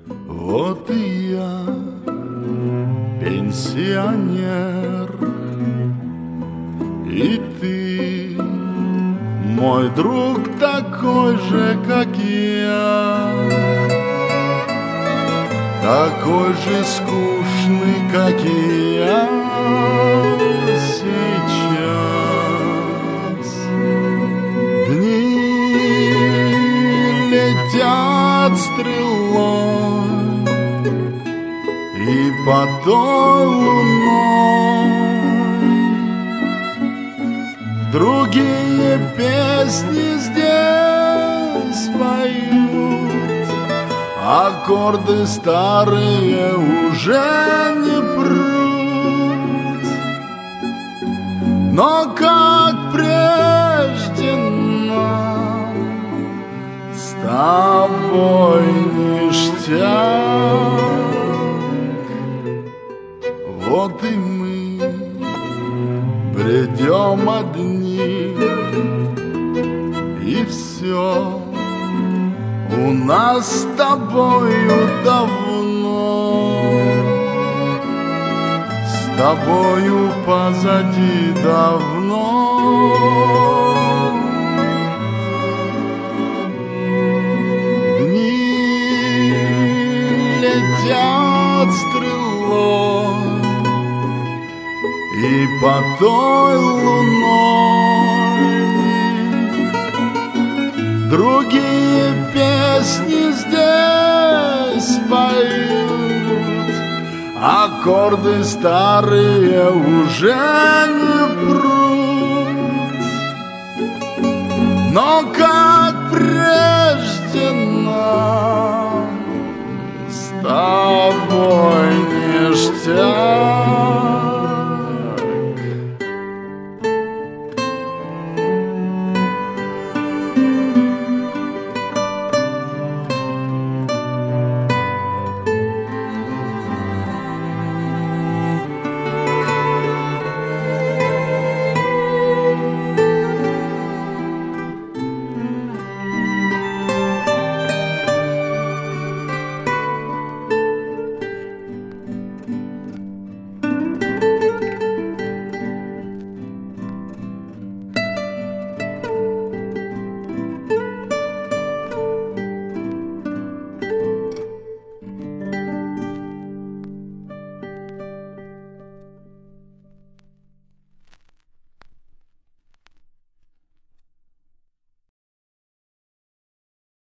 Вот и я, пенсионер, и ты, мой друг, такой же, как я, такой же скучный, как и я сейчас. Дни летят стрелой, и по той луной другие песни здесь поют. Аккорды старые уже не прут, но как прежде нам с тобой ништяк. Вот и мы бредем одни, и все у нас с тобою давно, с тобою позади давно. Дни летят стрелой, и по той луной другие песни здесь поют. Аккорды старые уже не прут, но как прежде нам с тобой ништяк.